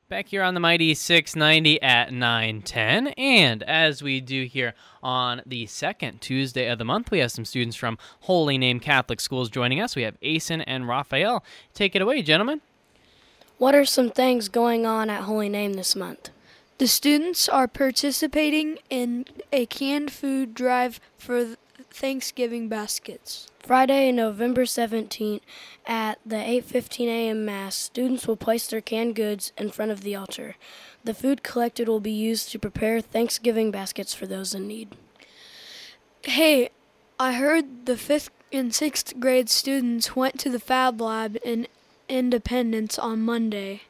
Back here on the Mighty 690 at 9:10, and as we do here on the second Tuesday of the month, we have some students from Holy Name Catholic Schools joining us. We have Asen and Raphael. Take it away, gentlemen. What are some things going on at Holy Name this month? The students are participating in a canned food drive for Thanksgiving baskets. Friday, November 17th, at the 8:15 a.m. Mass, students will place their canned goods in front of the altar. The food collected will be used to prepare Thanksgiving baskets for those in need. Hey, I heard the 5th and 6th grade students went to the Fab Lab in Independence on Monday.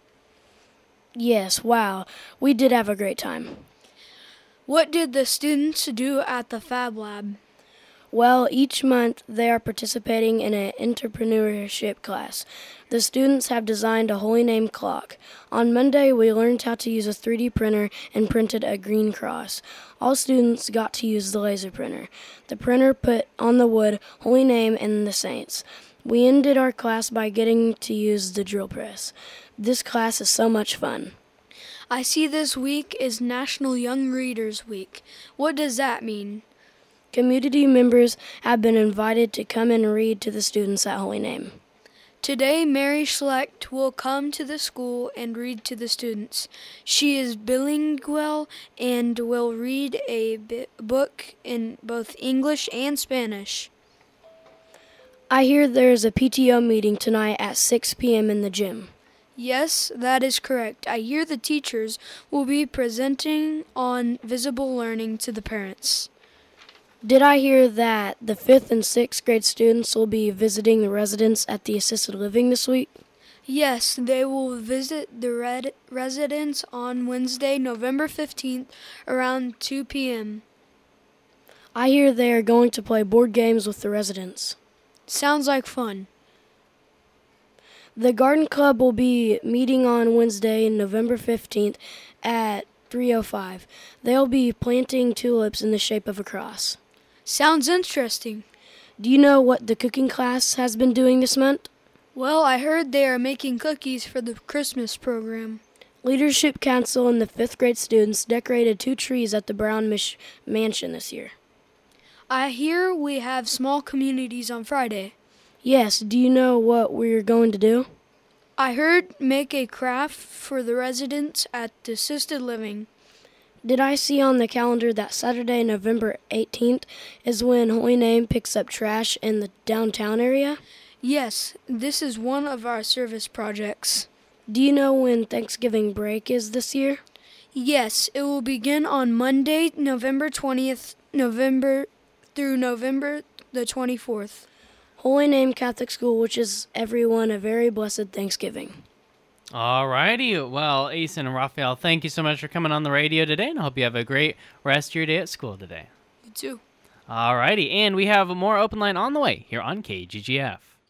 Yes, wow, we did have a great time. What did the students do at the Fab Lab? Well, each month they are participating in an entrepreneurship class. The students have designed a Holy Name clock. On Monday, we learned how to use a 3D printer and printed a green cross. All students got to use the laser printer. The printer put on the wood Holy Name and the Saints. We ended our class by getting to use the drill press. This class is so much fun. I see this week is National Young Readers Week. What does that mean? Community members have been invited to come and read to the students at Holy Name. Today, Mary Schlecht will come to the school and read to the students. She is bilingual and will read a book in both English and Spanish. I hear there is a PTO meeting tonight at 6 p.m. in the gym. Yes, that is correct. I hear the teachers will be presenting on visible learning to the parents. Did I hear that the 5th and 6th grade students will be visiting the residents at the assisted living this week? Yes, they will visit the residents on Wednesday, November 15th, around 2 p.m. I hear they are going to play board games with the residents. Sounds like fun. The Garden Club will be meeting on Wednesday, November 15th at 3:05. They'll be planting tulips in the shape of a cross. Sounds interesting. Do you know what the cooking class has been doing this month? Well, I heard they are making cookies for the Christmas program. Leadership Council and the 5th grade students decorated 2 trees at the Brown Mansion this year. I hear we have small communities on Friday. Yes, do you know what we're going to do? I heard make a craft for the residents at the assisted living. Did I see on the calendar that Saturday, November 18th is when Holy Name picks up trash in the downtown area? Yes, this is one of our service projects. Do you know when Thanksgiving break is this year? Yes, it will begin on Monday, November 20th, through November the 24th. Holy Name Catholic School wishes everyone a very blessed Thanksgiving. Alrighty, well, Asen and Raphael, thank you so much for coming on the radio today, and I hope you have a great rest of your day at school today. You too. Alrighty, and we have more Open Line on the way here on KGGF.